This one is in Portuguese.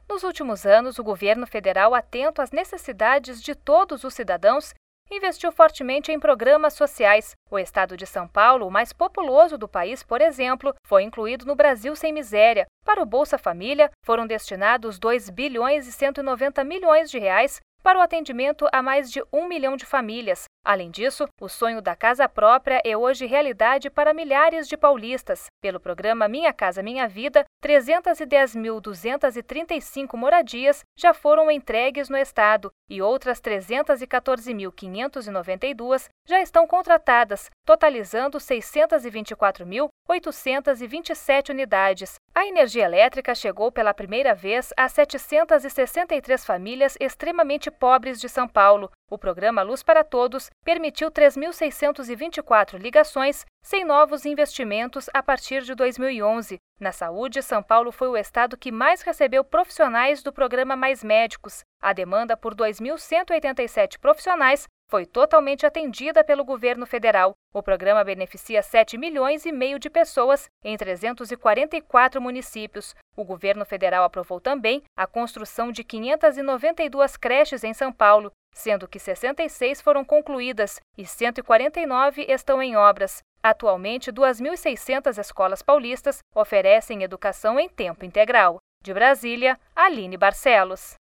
Nos últimos anos, o governo federal, atento às necessidades de todos os cidadãos, investiu fortemente em programas sociais. O estado de São Paulo, o mais populoso do país, por exemplo, foi incluído no Brasil Sem Miséria. Para o Bolsa Família, foram destinados 2 bilhões e 190 milhões de reais para o atendimento a mais de 1 milhão de famílias. Além disso, o sonho da casa própria é hoje realidade para milhares de paulistas. Pelo programa Minha Casa Minha Vida, 310.235 moradias já foram entregues no estado e outras 314.592 já estão contratadas, totalizando 624.827 unidades. A energia elétrica chegou pela primeira vez a 763 famílias extremamente pobres de São Paulo. O programa Luz para Todos permitiu 3.624 ligações sem novos investimentos a partir de 2011. Na saúde, São Paulo foi o estado que mais recebeu profissionais do programa Mais Médicos. A demanda por 2.187 profissionais foi totalmente atendida pelo governo federal. O programa beneficia 7 milhões e meio de pessoas em 344 municípios. O governo federal aprovou também a construção de 592 creches em São Paulo, sendo que 66 foram concluídas e 149 estão em obras. Atualmente, 2.600 escolas paulistas oferecem educação em tempo integral. De Brasília, Aline Barcelos.